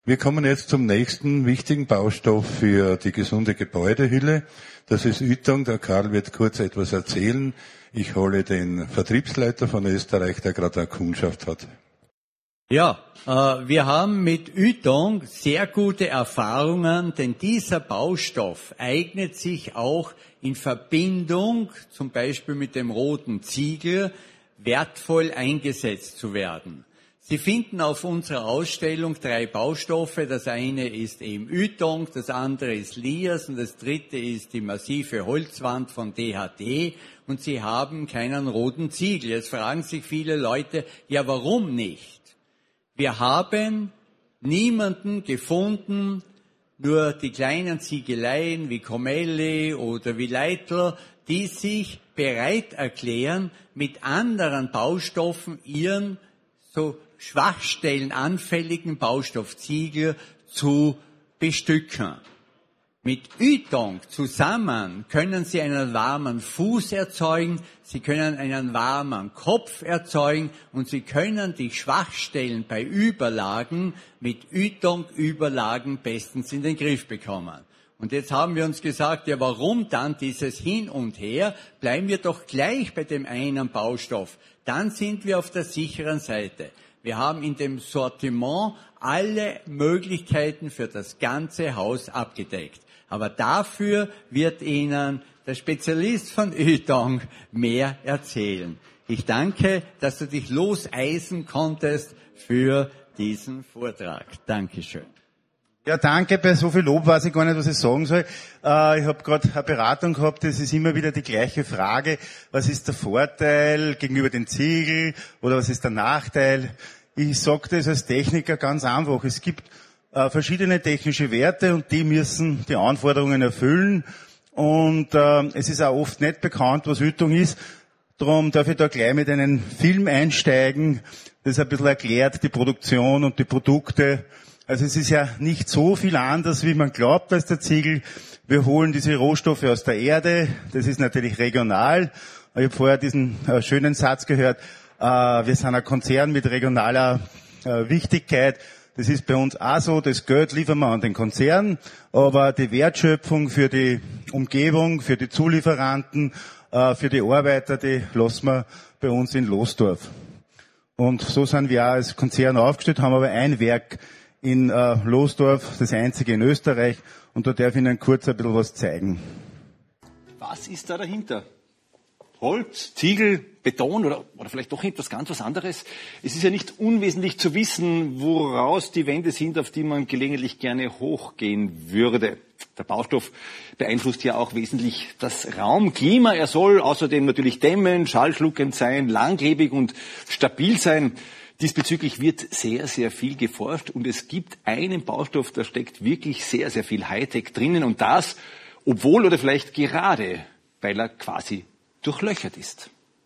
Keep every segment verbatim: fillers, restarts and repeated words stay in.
Wir kommen jetzt zum nächsten wichtigen Baustoff für die gesunde Gebäudehülle. Das ist Ytong. Der Karl wird kurz etwas erzählen. Ich hole den Vertriebsleiter von Österreich, der gerade eine Kundschaft hat. Ja, äh, wir haben mit Ytong sehr gute Erfahrungen, denn dieser Baustoff eignet sich auch in Verbindung, zum Beispiel mit dem roten Ziegel, wertvoll eingesetzt zu werden. Sie finden auf unserer Ausstellung drei Baustoffe. Das eine ist eben Ytong, das andere ist Lias und das dritte ist die massive Holzwand von D H D. Und sie haben keinen roten Ziegel. Jetzt fragen sich viele Leute, ja, warum nicht? Wir haben niemanden gefunden, nur die kleinen Ziegeleien wie Comelli oder wie Leitl, die sich bereit erklären, mit anderen Baustoffen ihren so schwachstellenanfälligen Baustoffziegel zu bestücken. Mit Ytong zusammen können Sie einen warmen Fuß erzeugen, Sie können einen warmen Kopf erzeugen und Sie können die Schwachstellen bei Überlagen mit Ytong-Überlagen bestens in den Griff bekommen. Und jetzt haben wir uns gesagt, ja, warum dann dieses Hin und Her? Bleiben wir doch gleich bei dem einen Baustoff. Dann sind wir auf der sicheren Seite. Wir haben in dem Sortiment alle Möglichkeiten für das ganze Haus abgedeckt. Aber dafür wird Ihnen der Spezialist von Ytong mehr erzählen. Ich danke, dass du dich loseisen konntest für diesen Vortrag. Dankeschön. Ja, danke. Bei so viel Lob weiß ich gar nicht, was ich sagen soll. Äh, ich habe gerade eine Beratung gehabt, es ist immer wieder die gleiche Frage. Was ist der Vorteil gegenüber den Ziegel oder was ist der Nachteil? Ich sage das als Techniker ganz einfach. Es gibt äh, verschiedene technische Werte und die müssen die Anforderungen erfüllen. Und äh, es ist auch oft nicht bekannt, was Ytong ist. Darum darf ich da gleich mit einem Film einsteigen, das ein bisschen erklärt, die Produktion und die Produkte. Also es ist ja nicht so viel anders, wie man glaubt, als der Ziegel. Wir holen diese Rohstoffe aus der Erde. Das ist natürlich regional. Ich habe vorher diesen äh, schönen Satz gehört. Äh, wir sind ein Konzern mit regionaler äh, Wichtigkeit. Das ist bei uns auch so. Das Geld liefern wir an den Konzern. Aber die Wertschöpfung für die Umgebung, für die Zulieferanten, äh, für die Arbeiter, die lassen wir bei uns in Losdorf. Und so sind wir auch als Konzern aufgestellt, haben aber ein Werk in äh, Losdorf, das einzige in Österreich, und da darf ich Ihnen kurz ein bisschen was zeigen. Was ist da dahinter? Holz, Ziegel, Beton oder, oder vielleicht doch etwas ganz was anderes? Es ist ja nicht unwesentlich zu wissen, woraus die Wände sind, auf die man gelegentlich gerne hochgehen würde. Der Baustoff beeinflusst ja auch wesentlich das Raumklima. Er soll außerdem natürlich dämmend, schallschluckend sein, langlebig und stabil sein. Diesbezüglich wird sehr, sehr viel geforscht und es gibt einen Baustoff, da steckt wirklich sehr, sehr viel Hightech drinnen und das, obwohl oder vielleicht gerade, weil er quasi durchlöchert ist.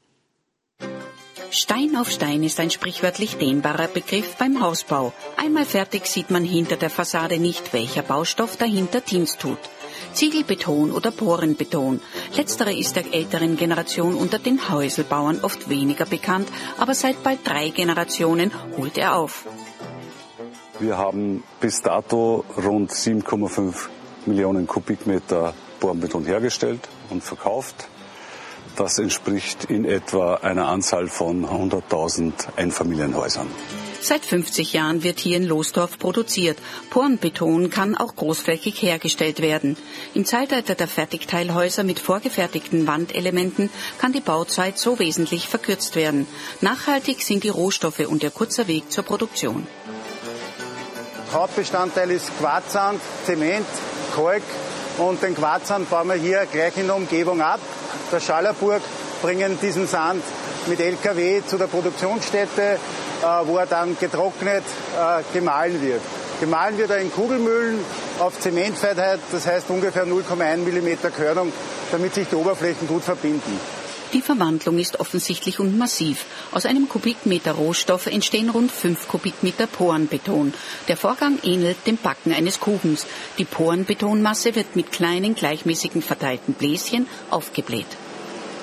Stein auf Stein ist ein sprichwörtlich dehnbarer Begriff beim Hausbau. Einmal fertig sieht man hinter der Fassade nicht, welcher Baustoff dahinter Dienst tut. Ziegelbeton oder Porenbeton. Letztere ist der älteren Generation unter den Häuselbauern oft weniger bekannt, aber seit bald drei Generationen holt er auf. Wir haben bis dato rund sieben Komma fünf Millionen Kubikmeter Porenbeton hergestellt und verkauft. Das entspricht in etwa einer Anzahl von hunderttausend Einfamilienhäusern. Seit fünfzig Jahren wird hier in Losdorf produziert. Porenbeton kann auch großflächig hergestellt werden. Im Zeitalter der Fertigteilhäuser mit vorgefertigten Wandelementen kann die Bauzeit so wesentlich verkürzt werden. Nachhaltig sind die Rohstoffe und ihr kurzer Weg zur Produktion. Hauptbestandteil ist Quarzsand, Zement, Kalk und den Quarzsand bauen wir hier gleich in der Umgebung ab. Der Schallerburg bringen diesen Sand mit L K W zu der Produktionsstätte, wo er dann getrocknet, gemahlen wird. Gemahlen wird er in Kugelmühlen auf Zementfeinheit, das heißt ungefähr null Komma eins Millimeter Körnung, damit sich die Oberflächen gut verbinden. Die Verwandlung ist offensichtlich und massiv. Aus einem Kubikmeter Rohstoff entstehen rund fünf Kubikmeter Porenbeton. Der Vorgang ähnelt dem Backen eines Kuchens. Die Porenbetonmasse wird mit kleinen, gleichmäßigen verteilten Bläschen aufgebläht.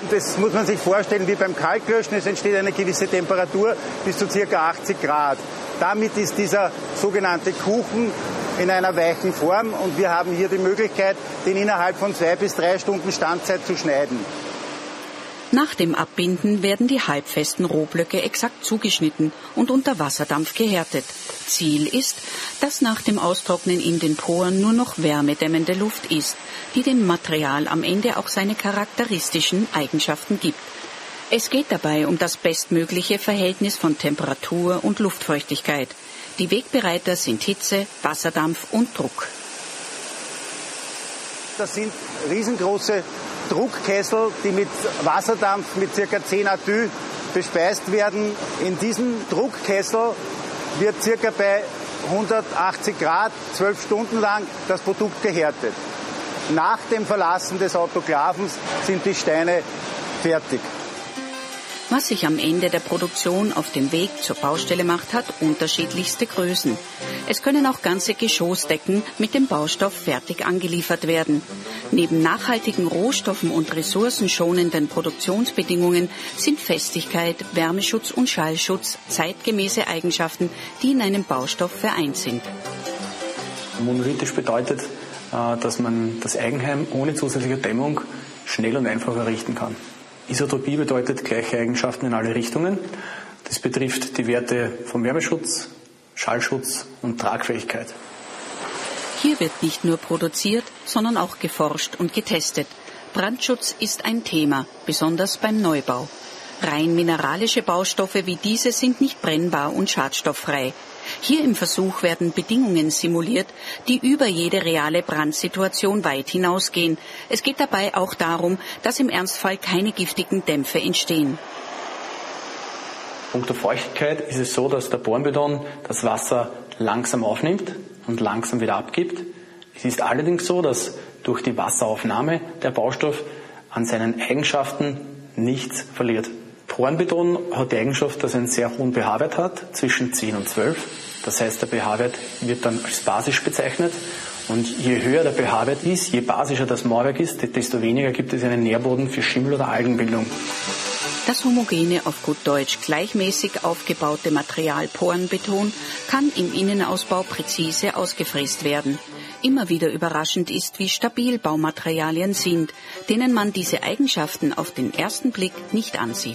Das muss man sich vorstellen wie beim Kalklöschen. Es entsteht eine gewisse Temperatur bis zu ca. achtzig Grad. Damit ist dieser sogenannte Kuchen in einer weichen Form und wir haben hier die Möglichkeit, den innerhalb von zwei bis drei Stunden Standzeit zu schneiden. Nach dem Abbinden werden die halbfesten Rohblöcke exakt zugeschnitten und unter Wasserdampf gehärtet. Ziel ist, dass nach dem Austrocknen in den Poren nur noch wärmedämmende Luft ist, die dem Material am Ende auch seine charakteristischen Eigenschaften gibt. Es geht dabei um das bestmögliche Verhältnis von Temperatur und Luftfeuchtigkeit. Die Wegbereiter sind Hitze, Wasserdampf und Druck. Das sind riesengroße Druckkessel, die mit Wasserdampf mit ca. zehn Atü bespeist werden. In diesem Druckkessel wird ca. bei hundertachtzig Grad zwölf Stunden lang das Produkt gehärtet. Nach dem Verlassen des Autoklavens sind die Steine fertig. Was sich am Ende der Produktion auf dem Weg zur Baustelle macht, hat unterschiedlichste Größen. Es können auch ganze Geschossdecken mit dem Baustoff fertig angeliefert werden. Neben nachhaltigen Rohstoffen und ressourcenschonenden Produktionsbedingungen sind Festigkeit, Wärmeschutz und Schallschutz zeitgemäße Eigenschaften, die in einem Baustoff vereint sind. Monolithisch bedeutet, dass man das Eigenheim ohne zusätzliche Dämmung schnell und einfach errichten kann. Isotropie bedeutet gleiche Eigenschaften in alle Richtungen. Das betrifft die Werte vom Wärmeschutz, Schallschutz und Tragfähigkeit. Hier wird nicht nur produziert, sondern auch geforscht und getestet. Brandschutz ist ein Thema, besonders beim Neubau. Rein mineralische Baustoffe wie diese sind nicht brennbar und schadstofffrei. Hier im Versuch werden Bedingungen simuliert, die über jede reale Brandsituation weit hinausgehen. Es geht dabei auch darum, dass im Ernstfall keine giftigen Dämpfe entstehen. Punkto Feuchtigkeit ist es so, dass der Bohrenbeton das Wasser langsam aufnimmt und langsam wieder abgibt. Es ist allerdings so, dass durch die Wasseraufnahme der Baustoff an seinen Eigenschaften nichts verliert. Bohrenbeton hat die Eigenschaft, dass er einen sehr hohen pH-Wert hat, zwischen zehn und zwölf. Das heißt, der pH-Wert wird dann als basisch bezeichnet. Und je höher der pH-Wert ist, je basischer das Mauerwerk ist, desto weniger gibt es einen Nährboden für Schimmel- oder Algenbildung. Das homogene, auf gut Deutsch gleichmäßig aufgebaute Material Porenbeton kann im Innenausbau präzise ausgefräst werden. Immer wieder überraschend ist, wie stabil Baumaterialien sind, denen man diese Eigenschaften auf den ersten Blick nicht ansieht.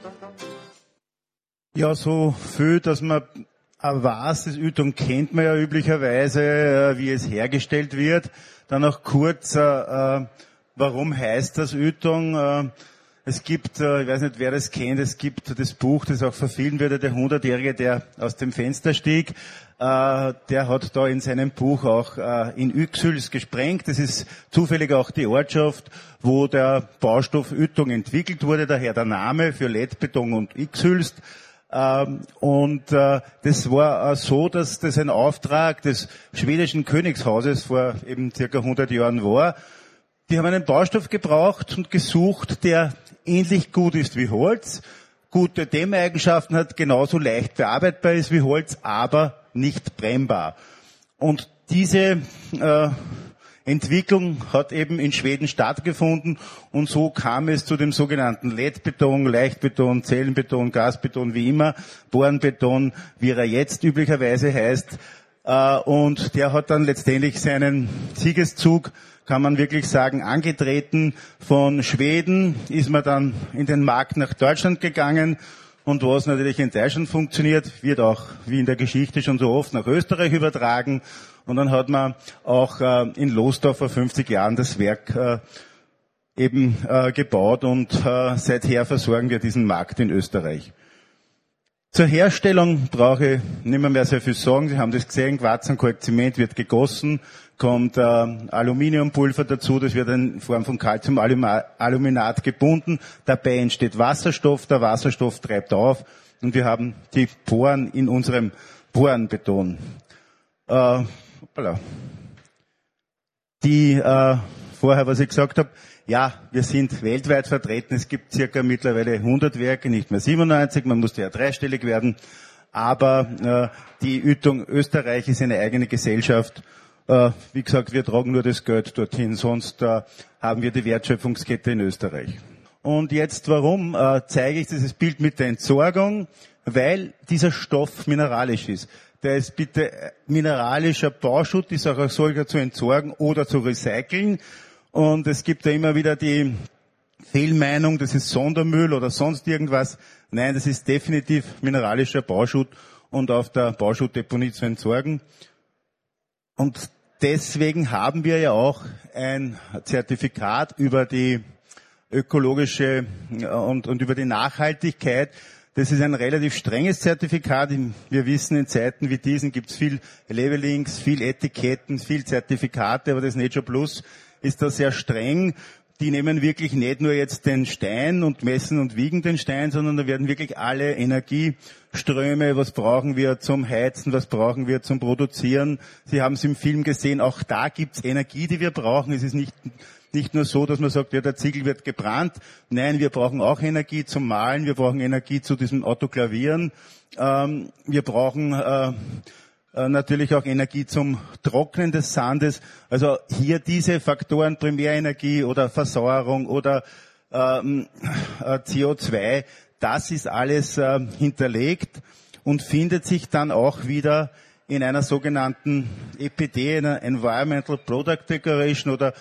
Ja, so viel, dass man weiß, das Ytong kennt man ja üblicherweise, wie es hergestellt wird. Dann noch kurz, äh, warum heißt das Ytong? Äh, es gibt, äh, ich weiß nicht, wer das kennt, es gibt das Buch, das auch verfilmt wird, der Hundertjährige, der aus dem Fenster stieg. Äh, der hat da in seinem Buch auch äh, in Yxüls gesprengt. Das ist zufällig auch die Ortschaft, wo der Baustoff Ytong entwickelt wurde, daher der Name für Lettbeton und Yxüls. Ähm, und äh, das war äh, so, dass das ein Auftrag des schwedischen Königshauses vor eben circa hundert Jahren war. Die haben einen Baustoff gebraucht und gesucht, der ähnlich gut ist wie Holz, gute Dämmeigenschaften hat, genauso leicht bearbeitbar ist wie Holz, aber nicht brennbar. Und diese äh, Entwicklung hat eben in Schweden stattgefunden und so kam es zu dem sogenannten Lettbeton, Leichtbeton, Zellenbeton, Gasbeton, wie immer, Bohrenbeton, wie er jetzt üblicherweise heißt. Äh, und der hat dann letztendlich seinen Siegeszug, kann man wirklich sagen, angetreten. Von Schweden ist man dann in den Markt nach Deutschland gegangen. Und was natürlich in Deutschland funktioniert, wird auch, wie in der Geschichte schon so oft, nach Österreich übertragen. Und dann hat man auch äh, in Lostorf vor fünfzig Jahren das Werk äh, eben äh, gebaut und äh, seither versorgen wir diesen Markt in Österreich. Zur Herstellung brauche ich nicht mehr, mehr sehr viel sagen. Sie haben das gesehen, Quarz und Kalkzement wird gegossen, kommt äh, Aluminiumpulver dazu, das wird in Form von Calciumaluminat gebunden. Dabei entsteht Wasserstoff, der Wasserstoff treibt auf und wir haben die Poren in unserem Porenbeton. Äh, voilà. Die äh, vorher, was ich gesagt habe, ja, wir sind weltweit vertreten. Es gibt circa mittlerweile hundert Werke, nicht mehr siebenundneunzig. Man musste ja dreistellig werden. Aber äh, die Ytong Österreich ist eine eigene Gesellschaft. Äh, wie gesagt, wir tragen nur das Geld dorthin. Sonst äh, haben wir die Wertschöpfungskette in Österreich. Und jetzt warum äh, zeige ich dieses Bild mit der Entsorgung? Weil dieser Stoff mineralisch ist. Der ist bitte mineralischer Bauschutt, ist auch als solcher zu entsorgen oder zu recyceln. Und es gibt ja immer wieder die Fehlmeinung, das ist Sondermüll oder sonst irgendwas. Nein, das ist definitiv mineralischer Bauschutt und auf der Bauschuttdeponie zu entsorgen. Und deswegen haben wir ja auch ein Zertifikat über die ökologische und, und über die Nachhaltigkeit. Das ist ein relativ strenges Zertifikat. Wir wissen, in Zeiten wie diesen gibt es viel Labelings, viel Etiketten, viel Zertifikate, aber das Nature Plus ist da sehr streng. Die nehmen wirklich nicht nur jetzt den Stein und messen und wiegen den Stein, sondern da werden wirklich alle Energieströme, was brauchen wir zum Heizen, was brauchen wir zum Produzieren. Sie haben es im Film gesehen, auch da gibt es Energie, die wir brauchen. Es ist nicht nicht nur so, dass man sagt, ja, der Ziegel wird gebrannt. Nein, wir brauchen auch Energie zum Malen, wir brauchen Energie zu diesem Autoklavieren. Ähm, wir brauchen äh, äh, natürlich auch Energie zum Trocknen des Sandes. Also hier diese Faktoren, Primärenergie oder Versauerung oder ähm, äh, C O zwei, das ist alles äh, hinterlegt und findet sich dann auch wieder in einer sogenannten E P D, einer Environmental Product Declaration oder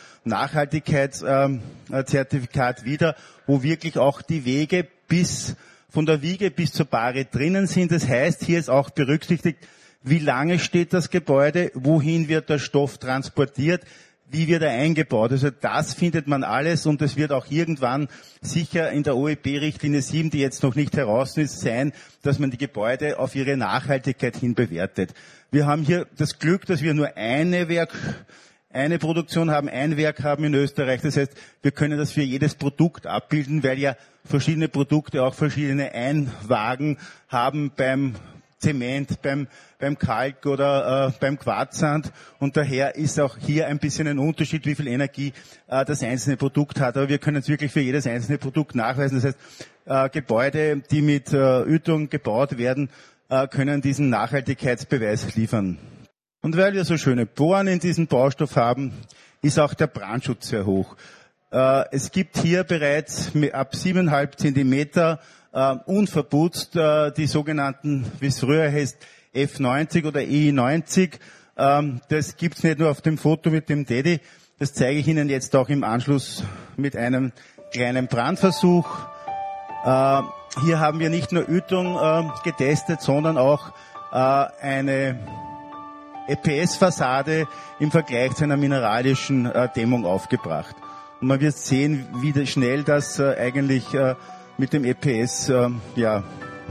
Nachhaltigkeitszertifikat ähm, wieder, wo wirklich auch die Wege bis, von der Wiege bis zur Bahre drinnen sind. Das heißt, hier ist auch berücksichtigt, wie lange steht das Gebäude, wohin wird der Stoff transportiert, wie wird er eingebaut. Also das findet man alles und es wird auch irgendwann sicher in der O E B-Richtlinie sieben, die jetzt noch nicht heraus ist, sein, dass man die Gebäude auf ihre Nachhaltigkeit hin bewertet. Wir haben hier das Glück, dass wir nur eine Werk, eine Produktion haben, ein Werk haben in Österreich. Das heißt, wir können das für jedes Produkt abbilden, weil ja verschiedene Produkte auch verschiedene Einwagen haben beim Zement, beim, beim Kalk oder äh, beim Quarzsand. Und daher ist auch hier ein bisschen ein Unterschied, wie viel Energie äh, das einzelne Produkt hat. Aber wir können es wirklich für jedes einzelne Produkt nachweisen. Das heißt, äh, Gebäude, die mit äh, Ytong gebaut werden, äh, können diesen Nachhaltigkeitsbeweis liefern. Und weil wir so schöne Poren in diesem Baustoff haben, ist auch der Brandschutz sehr hoch. Äh, es gibt hier bereits ab siebeneinhalb Zentimeter Uh, unverputzt uh, die sogenannten, wie es früher heißt, F neunzig oder E neunzig. Um, das gibt's nicht nur auf dem Foto mit dem Daddy, das zeige ich Ihnen jetzt auch im Anschluss mit einem kleinen Brandversuch. Uh, hier haben wir nicht nur Ytong uh, getestet, sondern auch uh, eine E P S-Fassade im Vergleich zu einer mineralischen uh, Dämmung aufgebracht. Und man wird sehen, wie schnell das uh, eigentlich uh, mit dem E P S, äh, ja,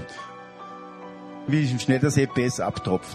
wie schnell das E P S abtropft.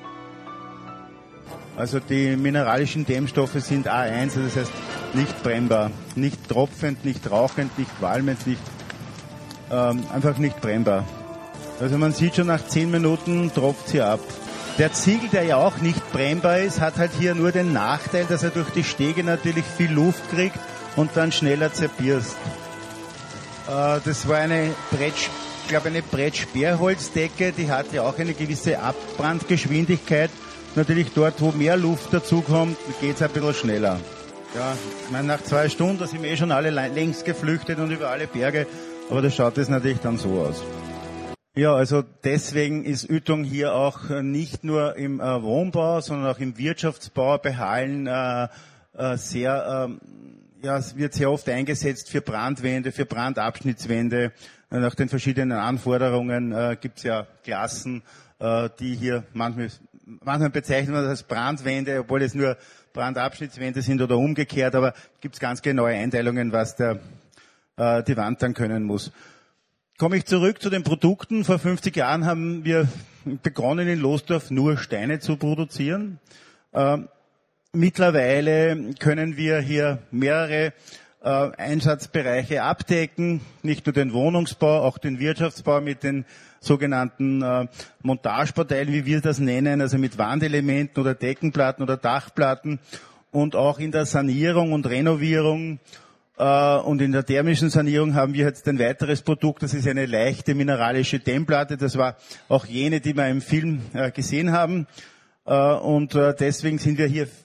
Also die mineralischen Dämmstoffe sind A eins, also das heißt nicht brennbar, nicht tropfend, nicht rauchend, nicht qualmend, nicht, ähm, einfach nicht brennbar. Also man sieht schon, nach zehn Minuten tropft sie ab. Der Ziegel, der ja auch nicht brennbar ist, hat halt hier nur den Nachteil, dass er durch die Stege natürlich viel Luft kriegt und dann schneller zerbirst. Das war eine Brett, ich glaube eine Brettsperrholzdecke, die hatte auch eine gewisse Abbrandgeschwindigkeit. Natürlich dort, wo mehr Luft dazukommt, geht es ein bisschen schneller. Ja, ich meine, nach zwei Stunden sind wir eh schon alle längst geflüchtet und über alle Berge, aber das schaut jetzt natürlich dann so aus. Ja, also deswegen ist Ytong hier auch nicht nur im äh, Wohnbau, sondern auch im Wirtschaftsbau bei Hallen äh, äh, sehr... Äh, Ja, es wird sehr oft eingesetzt für Brandwände, für Brandabschnittswände. Nach den verschiedenen Anforderungen äh, gibt es ja Klassen, äh, die hier manchmal, manchmal bezeichnet man das als Brandwände, obwohl es nur Brandabschnittswände sind oder umgekehrt, aber gibt es ganz genaue Einteilungen, was der, äh, die Wand dann können muss. Komme ich zurück zu den Produkten. Vor fünfzig Jahren haben wir begonnen in Losdorf nur Steine zu produzieren. Äh, Mittlerweile können wir hier mehrere äh, Einsatzbereiche abdecken, nicht nur den Wohnungsbau, auch den Wirtschaftsbau mit den sogenannten äh, Montagebauteilen, wie wir das nennen, also mit Wandelementen oder Deckenplatten oder Dachplatten und auch in der Sanierung und Renovierung äh, und in der thermischen Sanierung haben wir jetzt ein weiteres Produkt, das ist eine leichte mineralische Dämmplatte, das war auch jene, die wir im Film äh, gesehen haben. Und deswegen sind wir hier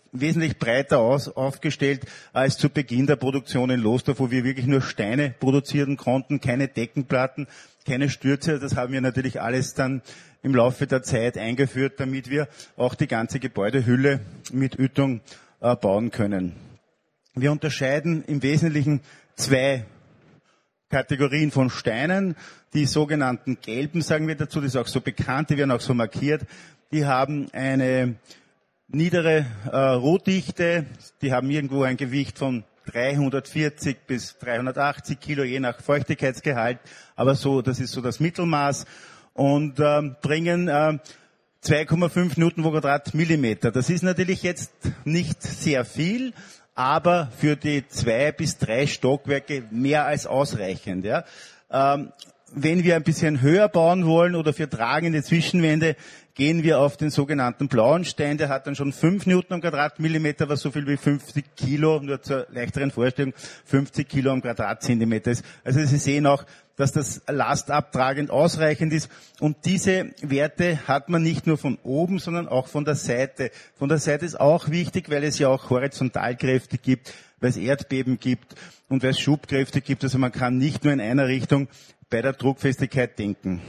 wesentlich breiter aus, aufgestellt als zu Beginn der Produktion in Lostorf, wo wir wirklich nur Steine produzieren konnten, keine Deckenplatten, keine Stürze. Das haben wir natürlich alles dann im Laufe der Zeit eingeführt, damit wir auch die ganze Gebäudehülle mit Ytong äh, bauen können. Wir unterscheiden im Wesentlichen zwei Kategorien von Steinen. Die sogenannten gelben, sagen wir dazu, das ist auch so bekannt, die werden auch so markiert. Die haben eine niedere äh, Rohdichte, die haben irgendwo ein Gewicht von dreihundertvierzig bis dreihundertachtzig Kilo, je nach Feuchtigkeitsgehalt, aber so, das ist so das Mittelmaß, und äh, bringen äh, zwei Komma fünf Newton pro Quadratmillimeter. Das ist natürlich jetzt nicht sehr viel, aber für die zwei bis drei Stockwerke mehr als ausreichend. Ja. Ähm, wenn wir ein bisschen höher bauen wollen oder für tragende Zwischenwände, gehen wir auf den sogenannten blauen Stein. Der hat dann schon fünf Newton am Quadratmillimeter, was so viel wie fünfzig Kilo, nur zur leichteren Vorstellung, fünfzig Kilo am Quadratzentimeter ist. Also Sie sehen auch, dass das lastabtragend ausreichend ist. Und diese Werte hat man nicht nur von oben, sondern auch von der Seite. Von der Seite ist auch wichtig, weil es ja auch Horizontalkräfte gibt, weil es Erdbeben gibt und weil es Schubkräfte gibt. Also man kann nicht nur in einer Richtung bei der Druckfestigkeit denken.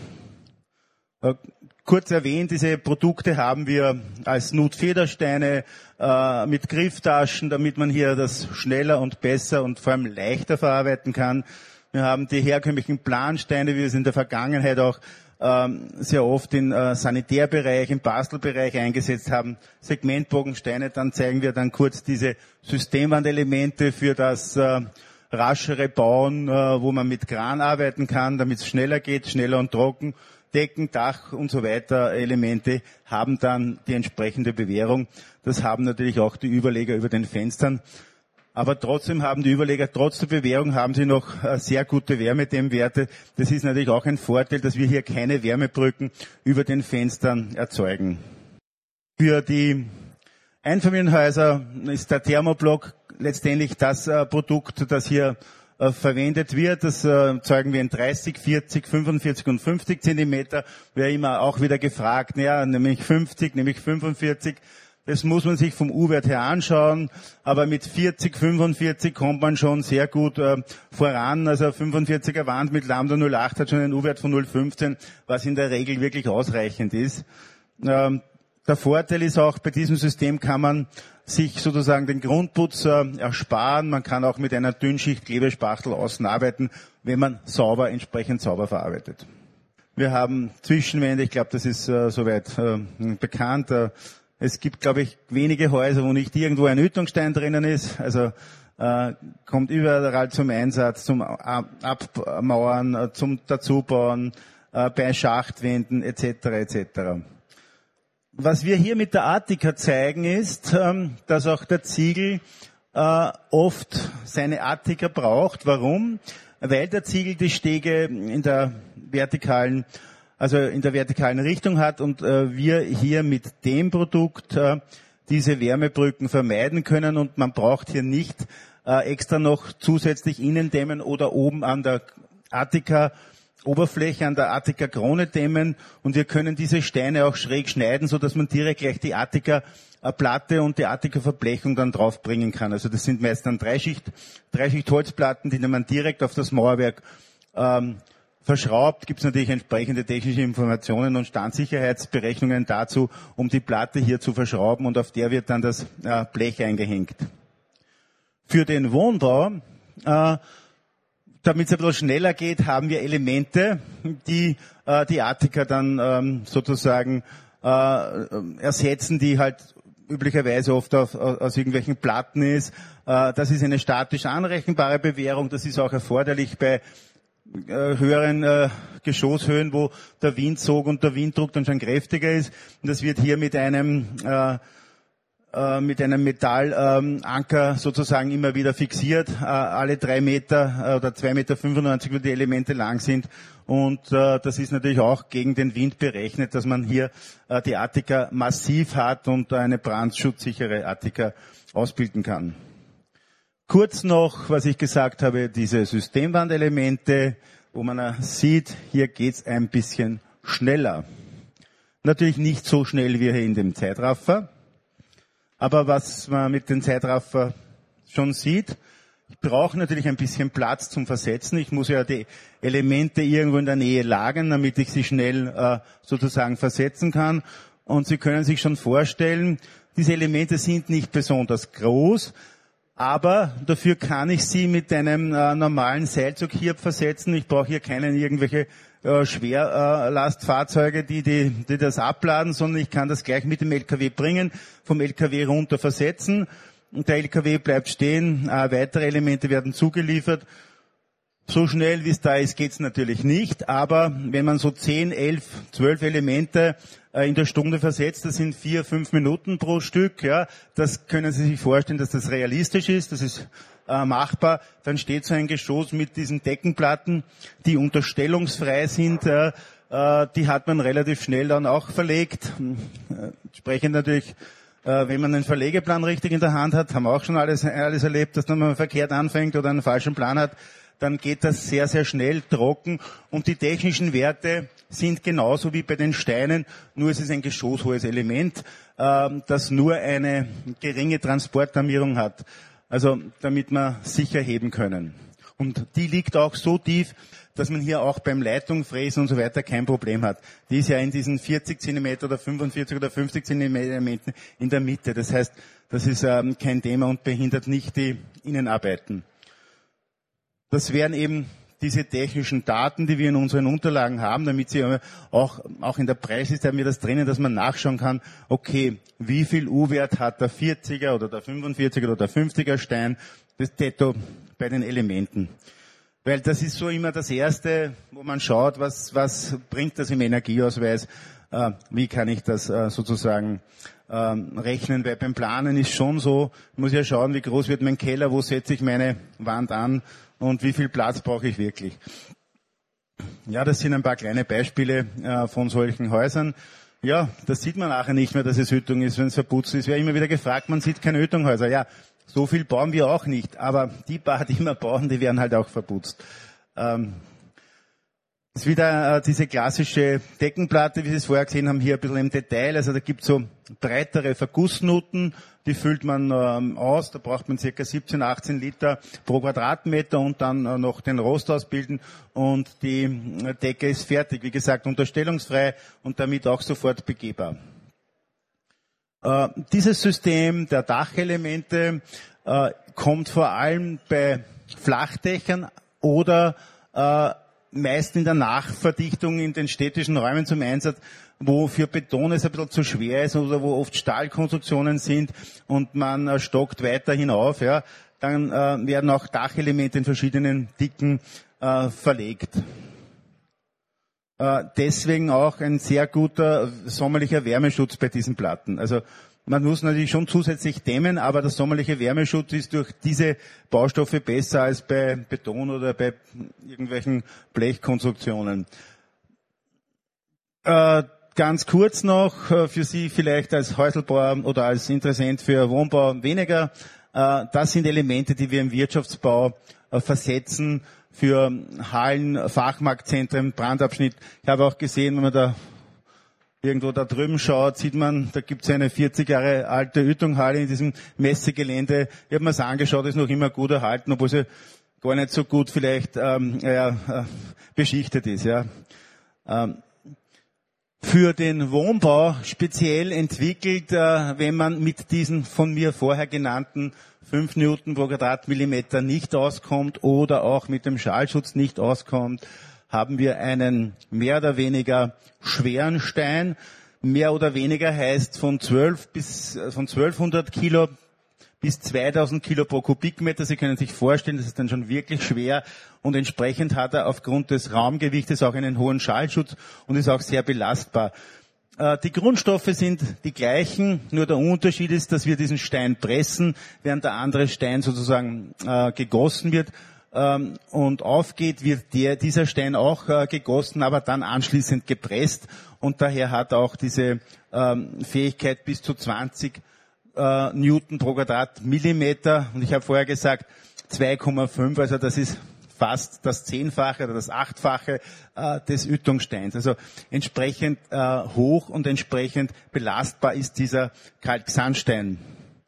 Kurz erwähnt, diese Produkte haben wir als Nut-Federsteine äh, mit Grifftaschen, damit man hier das schneller und besser und vor allem leichter verarbeiten kann. Wir haben die herkömmlichen Plansteine, wie wir es in der Vergangenheit auch ähm, sehr oft im äh, Sanitärbereich, im Bastelbereich eingesetzt haben. Segmentbogensteine, dann zeigen wir dann kurz diese Systemwandelemente für das äh, raschere Bauen, äh, wo man mit Kran arbeiten kann, damit es schneller geht, schneller und trocken. Decken, Dach und so weiter Elemente haben dann die entsprechende Bewährung. Das haben natürlich auch die Überleger über den Fenstern. Aber trotzdem haben die Überleger, trotz der Bewährung, haben sie noch sehr gute Wärmedämmwerte. Das ist natürlich auch ein Vorteil, dass wir hier keine Wärmebrücken über den Fenstern erzeugen. Für die Einfamilienhäuser ist der Thermoblock letztendlich das äh, Produkt, das hier äh, verwendet wird. Das äh, zeigen wir in dreißig, vierzig, fünfundvierzig und fünfzig Zentimeter. Wäre immer auch wieder gefragt, ja, nämlich fünfzig, nämlich fünfundvierzig. Das muss man sich vom U-Wert her anschauen, aber mit vierzig, fünfundvierzig kommt man schon sehr gut äh, voran. Also fünfundvierziger Wand mit Lambda null Komma acht hat schon einen U-Wert von null Komma fünfzehn, was in der Regel wirklich ausreichend ist. Ähm, der Vorteil ist auch, bei diesem System kann man sich sozusagen den Grundputz äh, ersparen. Man kann auch mit einer Dünnschicht Klebespachtel außen arbeiten, wenn man sauber, entsprechend sauber verarbeitet. Wir haben Zwischenwände, ich glaube, das ist äh, soweit äh, bekannt. Äh, Es gibt, glaube ich, wenige Häuser, wo nicht irgendwo ein Ytongstein drinnen ist. Also äh, kommt überall zum Einsatz, zum Abmauern, äh, zum Dazubauen, äh, bei Schachtwänden et cetera et cetera. Was wir hier mit der Attika zeigen ist, ähm, dass auch der Ziegel äh, oft seine Attika braucht. Warum? Weil der Ziegel die Stege in der vertikalen also in der vertikalen Richtung hat und äh, wir hier mit dem Produkt äh, diese Wärmebrücken vermeiden können und man braucht hier nicht äh, extra noch zusätzlich Innendämmen oder oben an der Attika-Oberfläche, an der Attika-Krone dämmen und wir können diese Steine auch schräg schneiden, so dass man direkt gleich die Attika-Platte und die Attika-Verblechung dann draufbringen kann. Also das sind meist dann Dreischicht, Dreischicht Holzplatten, die man direkt auf das Mauerwerk ähm, verschraubt. Gibt es natürlich entsprechende technische Informationen und Standsicherheitsberechnungen dazu, um die Platte hier zu verschrauben und auf der wird dann das äh, Blech eingehängt. Für den Wohnbau, äh, damit es ein bisschen schneller geht, haben wir Elemente, die äh, die Attika dann ähm, sozusagen äh, ersetzen, die halt üblicherweise oft auf, aus irgendwelchen Platten ist. Äh, das ist eine statisch anrechenbare Bewährung. Das ist auch erforderlich bei höheren äh, Geschosshöhen, wo der Windsog und der Winddruck dann schon kräftiger ist. Und das wird hier mit einem äh, äh, mit einem Metallanker ähm, sozusagen immer wieder fixiert. Äh, alle drei Meter äh, oder zwei Meter fünfundneunzig, wo die Elemente lang sind. Und äh, das ist natürlich auch gegen den Wind berechnet, dass man hier äh, die Attika massiv hat und eine brandschutzsichere Attika ausbilden kann. Kurz noch, was ich gesagt habe, diese Systemwandelemente, wo man sieht, hier geht's ein bisschen schneller. Natürlich nicht so schnell wie hier in dem Zeitraffer, Aber was man mit den Zeitraffer schon sieht, ich brauche natürlich ein bisschen Platz zum Versetzen. Ich muss ja die Elemente irgendwo in der Nähe lagern, damit ich sie schnell äh, sozusagen versetzen kann. Und Sie können sich schon vorstellen, diese Elemente sind nicht besonders groß, aber dafür kann ich sie mit einem äh, normalen Seilzughirb versetzen. Ich brauche hier keine irgendwelche äh, Schwerlastfahrzeuge, die, die, die das abladen, sondern ich kann das gleich mit dem L K W bringen, vom L K W runter versetzen. Und der L K W bleibt stehen, äh, weitere Elemente werden zugeliefert. So schnell wie es da ist, geht's natürlich nicht, aber wenn man so zehn, elf, zwölf Elemente äh, in der Stunde versetzt, das sind vier, fünf Minuten pro Stück, ja, das können Sie sich vorstellen, dass das realistisch ist, das ist äh, machbar. Dann steht so ein Geschoss mit diesen Deckenplatten, die unterstellungsfrei sind, äh, äh, die hat man relativ schnell dann auch verlegt. Äh, entsprechend natürlich, äh, wenn man einen Verlegeplan richtig in der Hand hat, haben wir auch schon alles, alles erlebt, dass man verkehrt anfängt oder einen falschen Plan hat, dann geht das sehr, sehr schnell trocken und die technischen Werte sind genauso wie bei den Steinen, nur es ist ein geschosshohes Element, äh, das nur eine geringe Transportarmierung hat, also damit wir sicher heben können. Und die liegt auch so tief, dass man hier auch beim Leitungfräsen und so weiter kein Problem hat. Die ist ja in diesen vierzig Zentimeter oder fünfundvierzig oder fünfzig Zentimeter in der Mitte. Das heißt, das ist ähm, kein Thema und behindert nicht die Innenarbeiten. Das wären eben diese technischen Daten, die wir in unseren Unterlagen haben, damit Sie auch, auch in der Preisliste haben wir das drinnen, dass man nachschauen kann, okay, wie viel U-Wert hat der vierziger oder der fünfundvierziger oder der fünfziger Stein, das Detto bei den Elementen. Weil das ist so immer das Erste, wo man schaut, was, was bringt das im Energieausweis, äh, wie kann ich das äh, sozusagen ähm, rechnen, weil beim Planen ist schon so, ich muss ja schauen, wie groß wird mein Keller, wo setze ich meine Wand an, und wie viel Platz brauche ich wirklich? Ja, das sind ein paar kleine Beispiele äh, von solchen Häusern. Ja, das sieht man nachher nicht mehr, dass es Ötung ist, wenn es verputzt ist. Es wird immer wieder gefragt, man sieht keine Ötunghäuser. Ja, so viel bauen wir auch nicht, aber die paar, die wir bauen, die werden halt auch verputzt. Ähm, ist wieder äh, diese klassische Deckenplatte, wie Sie es vorher gesehen haben, hier ein bisschen im Detail. Also da gibt es so breitere Vergussnuten, die füllt man ähm, aus, da braucht man circa siebzehn, achtzehn Liter pro Quadratmeter und dann äh, noch den Rost ausbilden und die äh, Decke ist fertig. Wie gesagt, unterstellungsfrei und damit auch sofort begehbar. Äh, dieses System der Dachelemente äh, kommt vor allem bei Flachdächern oder äh, meist in der Nachverdichtung in den städtischen Räumen zum Einsatz, wo für Beton es ein bisschen zu schwer ist oder wo oft Stahlkonstruktionen sind und man äh, stockt weiter hinauf, ja, dann äh, werden auch Dachelemente in verschiedenen Dicken äh, verlegt. Äh, deswegen auch ein sehr guter sommerlicher Wärmeschutz bei diesen Platten. Also man muss natürlich schon zusätzlich dämmen, aber der sommerliche Wärmeschutz ist durch diese Baustoffe besser als bei Beton oder bei irgendwelchen Blechkonstruktionen. Äh, ganz kurz noch, äh, für Sie vielleicht als Häuselbauer oder als Interessent für Wohnbau weniger. Äh, das sind Elemente, die wir im Wirtschaftsbau äh, versetzen für Hallen, Fachmarktzentren, Brandabschnitt. Ich habe auch gesehen, wenn man da irgendwo da drüben schaut, sieht man, da gibt es eine vierzig Jahre alte Ütunghalle in diesem Messegelände. Ich habe mir das angeschaut, ist noch immer gut erhalten, obwohl sie gar nicht so gut vielleicht ähm, ja, äh, beschichtet ist. Ja. Ähm, für den Wohnbau speziell entwickelt, äh, wenn man mit diesen von mir vorher genannten fünf Newton pro Quadratmillimeter nicht auskommt oder auch mit dem Schallschutz nicht auskommt, haben wir einen mehr oder weniger schweren Stein. Mehr oder weniger heißt von zwölf bis, von zwölfhundert Kilo bis zweitausend Kilo pro Kubikmeter. Sie können sich vorstellen, das ist dann schon wirklich schwer und entsprechend hat er aufgrund des Raumgewichtes auch einen hohen Schallschutz und ist auch sehr belastbar. Die Grundstoffe sind die gleichen, nur der Unterschied ist, dass wir diesen Stein pressen, während der andere Stein sozusagen äh, gegossen wird. Ähm, und aufgeht, wird der, dieser Stein auch äh, gegossen, aber dann anschließend gepresst und daher hat auch diese ähm, Fähigkeit bis zu zwanzig äh, Newton pro Quadratmillimeter und ich habe vorher gesagt zwei Komma fünf, also das ist fast das Zehnfache oder das Achtfache äh, des Üttungssteins. Also entsprechend äh, hoch und entsprechend belastbar ist dieser Kalksandstein.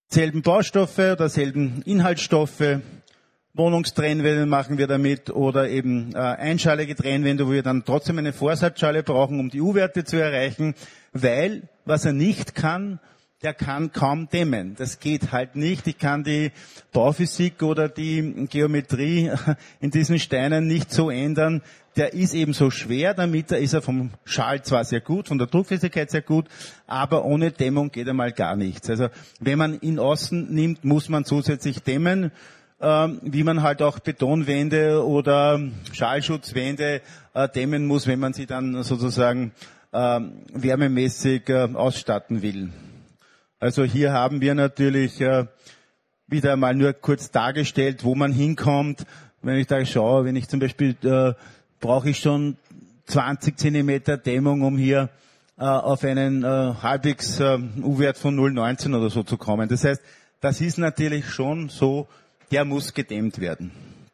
selben Baustoffe oder selben Inhaltsstoffe. Wohnungstrennwände machen wir damit oder eben äh, einschalige Trennwände, wo wir dann trotzdem eine Vorsatzschale brauchen, um die U-Werte zu erreichen, weil was er nicht kann, der kann kaum dämmen. Das geht halt nicht. Ich kann die Bauphysik oder die Geometrie in diesen Steinen nicht so ändern. Der ist eben so schwer, damit ist er vom Schal zwar sehr gut, von der Druckfestigkeit sehr gut, aber ohne Dämmung geht einmal gar nichts. Also wenn man ihn außen nimmt, muss man zusätzlich dämmen, ähm, wie man halt auch Betonwände oder Schalschutzwände äh, dämmen muss, wenn man sie dann sozusagen ähm, wärmemäßig äh, ausstatten will. Also hier haben wir natürlich äh, wieder mal nur kurz dargestellt, wo man hinkommt. Wenn ich da schaue, wenn ich zum Beispiel, äh, brauche ich schon zwanzig Zentimeter Dämmung, um hier äh, auf einen äh, halbwegs äh, U-Wert von null Komma neunzehn oder so zu kommen. Das heißt, das ist natürlich schon so, der muss gedämmt werden.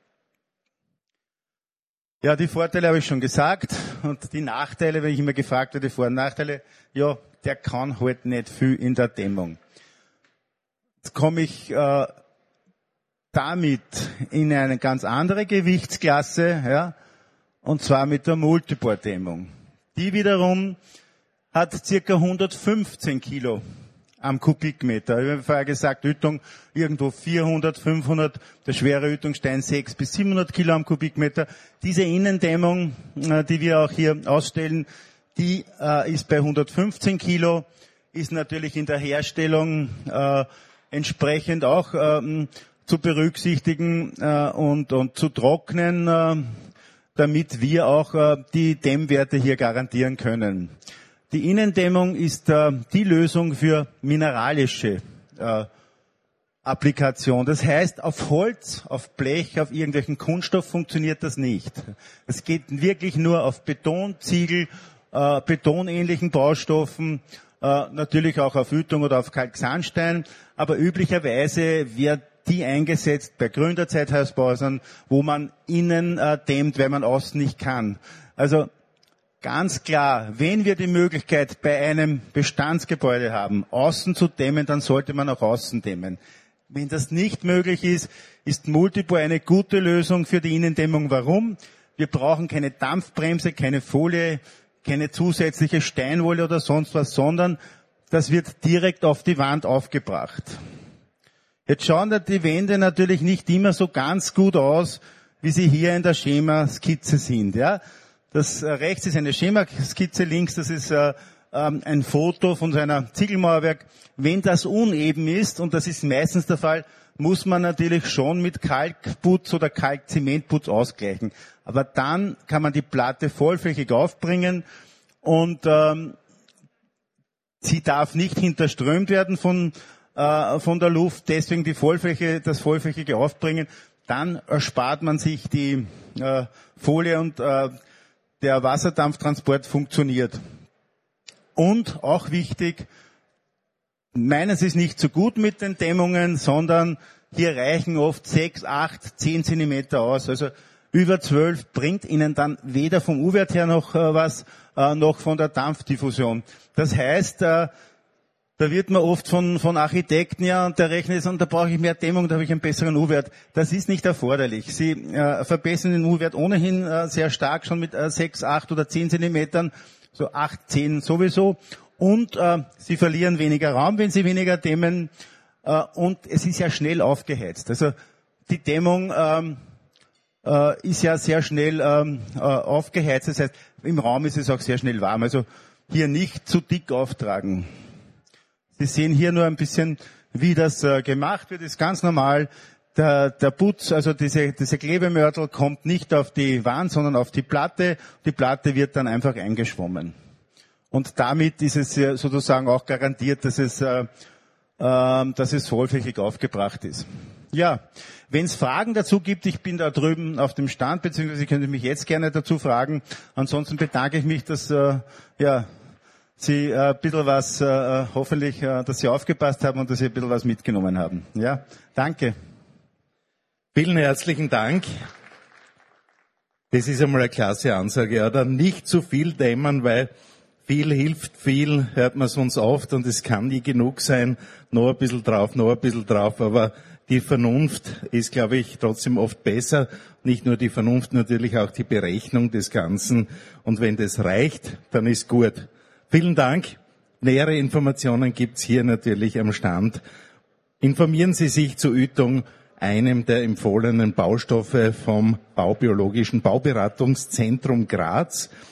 Ja, die Vorteile habe ich schon gesagt und die Nachteile, wenn ich immer gefragt werde, die Vor- und Nachteile, ja, der kann halt nicht viel in der Dämmung. Jetzt komme ich äh, damit in eine ganz andere Gewichtsklasse, ja, und zwar mit der Multipore-Dämmung. Die wiederum hat circa hundertfünfzehn Kilo am Kubikmeter. Ich habe vorher gesagt, Ytong irgendwo vierhundert, fünfhundert, der schwere Ytongstein sechshundert bis siebenhundert Kilo am Kubikmeter. Diese Innendämmung, äh, die wir auch hier ausstellen, die äh, ist bei hundertfünfzehn Kilo, ist natürlich in der Herstellung äh, entsprechend auch ähm, zu berücksichtigen äh, und, und zu trocknen, äh, damit wir auch äh, die Dämmwerte hier garantieren können. Die Innendämmung ist äh, die Lösung für mineralische äh, Applikation. Das heißt, auf Holz, auf Blech, auf irgendwelchen Kunststoff funktioniert das nicht. Es geht wirklich nur auf Beton, Ziegel, äh, betonähnlichen Baustoffen, äh, natürlich auch auf Ytong oder auf Kalksandstein, aber üblicherweise wird die eingesetzt bei Gründerzeithaushäusern, wo man innen äh, dämmt, weil man außen nicht kann. Also ganz klar, wenn wir die Möglichkeit bei einem Bestandsgebäude haben, außen zu dämmen, dann sollte man auch außen dämmen. Wenn das nicht möglich ist, ist Multipore eine gute Lösung für die Innendämmung. Warum? Wir brauchen keine Dampfbremse, keine Folie, keine zusätzliche Steinwolle oder sonst was, sondern das wird direkt auf die Wand aufgebracht. Jetzt schauen die Wände natürlich nicht immer so ganz gut aus, wie sie hier in der Schemaskizze sind. Ja? Das äh, rechts ist eine Schemaskizze, links das ist äh, ähm, ein Foto von so einer Ziegelmauerwerk. Wenn das uneben ist, und das ist meistens der Fall, muss man natürlich schon mit Kalkputz oder Kalkzementputz ausgleichen. Aber dann kann man die Platte vollflächig aufbringen und ähm, sie darf nicht hinterströmt werden von äh, von der Luft. Deswegen die Vollfläche, das vollflächige Aufbringen. Dann erspart man sich die äh, Folie und äh, der Wasserdampftransport funktioniert. Und auch wichtig, meines ist nicht so gut mit den Dämmungen, sondern hier reichen oft sechs, acht, zehn Zentimeter aus. Also über zwölf bringt Ihnen dann weder vom U-Wert her noch äh, was, äh, noch von der Dampfdiffusion. Das heißt, äh, da wird man oft von, von Architekten, ja, und der Rechner ist, und da brauche ich mehr Dämmung, da habe ich einen besseren U-Wert. Das ist nicht erforderlich. Sie äh, verbessern den U-Wert ohnehin äh, sehr stark, schon mit äh, sechs, acht oder zehn Zentimetern, so acht, zehn sowieso. Und äh, Sie verlieren weniger Raum, wenn Sie weniger dämmen. Äh, und es ist ja schnell aufgeheizt. Also die Dämmung ähm, äh, ist ja sehr schnell ähm, äh, aufgeheizt. Das heißt, im Raum ist es auch sehr schnell warm. Also hier nicht zu dick auftragen. Sie sehen hier nur ein bisschen, wie das äh, gemacht wird. Das ist ganz normal. Der, der Putz, also diese, diese Klebemörtel kommt nicht auf die Wand, sondern auf die Platte. Die Platte wird dann einfach eingeschwommen. Und damit ist es sozusagen auch garantiert, dass es, äh, äh, dass es vollflächig aufgebracht ist. Ja, wenn es Fragen dazu gibt, ich bin da drüben auf dem Stand, beziehungsweise Sie können mich jetzt gerne dazu fragen. Ansonsten bedanke ich mich, dass äh, ja, Sie äh, ein bisschen was, äh, hoffentlich, äh, dass Sie aufgepasst haben und dass Sie ein bisschen was mitgenommen haben. Ja, danke. Vielen herzlichen Dank. Das ist einmal eine klasse Ansage. Ja, dann nicht zu viel dämmern, weil Viel hilft viel, hört man sonst oft, und es kann nie genug sein. Noch ein bisschen drauf, noch ein bisschen drauf, aber die Vernunft ist, glaube ich, trotzdem oft besser. Nicht nur die Vernunft, natürlich auch die Berechnung des Ganzen. Und wenn das reicht, dann ist gut. Vielen Dank. Nähere Informationen gibt's hier natürlich am Stand. Informieren Sie sich zu Ytong, einem der empfohlenen Baustoffe vom Baubiologischen Bauberatungszentrum Graz.